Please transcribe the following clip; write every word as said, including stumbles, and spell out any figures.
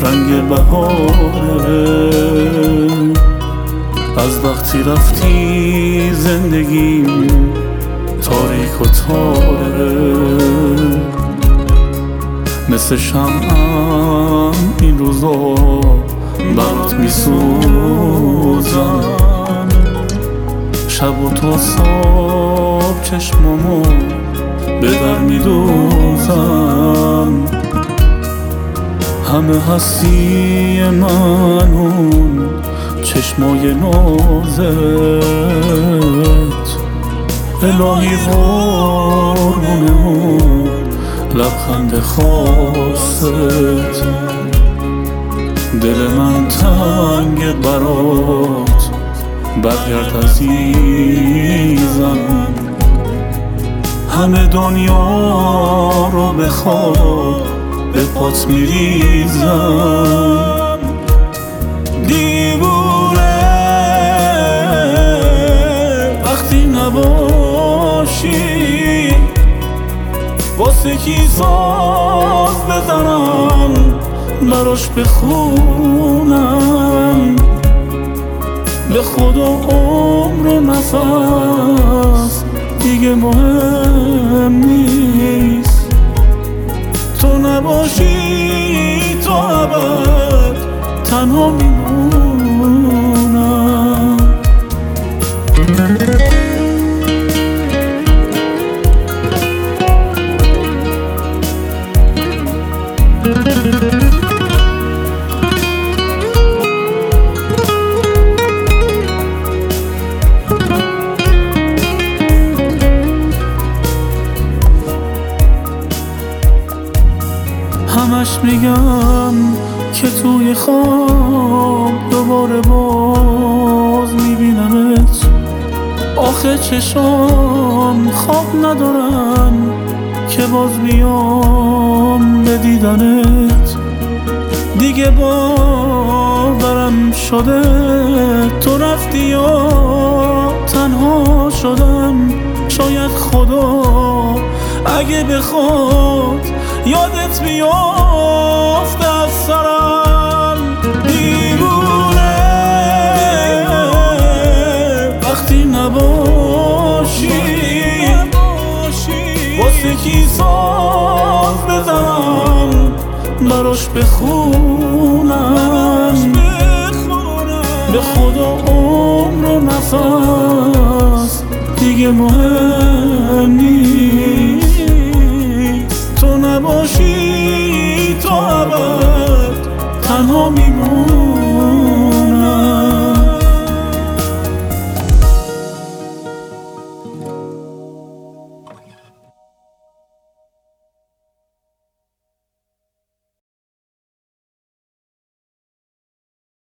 رنگ بهاره. از وقتی رفتی زندگیم تاریک و تاره، مثل شمعم این روزا برات میسوزم. شب و تا صبح چشمامو به در میدوزم. همه هستی من اون چشمای نازت، الهی قربونمون لبخند خاصت. دل من تنگ برات برگرد عزیزم، همه دنیا رو بخواد به پات میریزم. دیوونه وقتی نباشی، واسه کی ساز بزنم براش بخونم. به خدا عمر و نفس دیگه مهم نیست، تو نباشی تا ابد تنها میمونم. همش میگم که توی خواب دوباره باز میبینمت، آخه چشام خواب ندارن که باز بیام به دیدنت. دیگه باورم شده تو رفتی یا تنها شدم. شاید خدا اگه بخواد یادت بیافته از سرم. دیوونه وقتی نباشی، واسه کی ساز بزنم براش بخونم. به خدا عمر و نفس دیگه مهم نیست،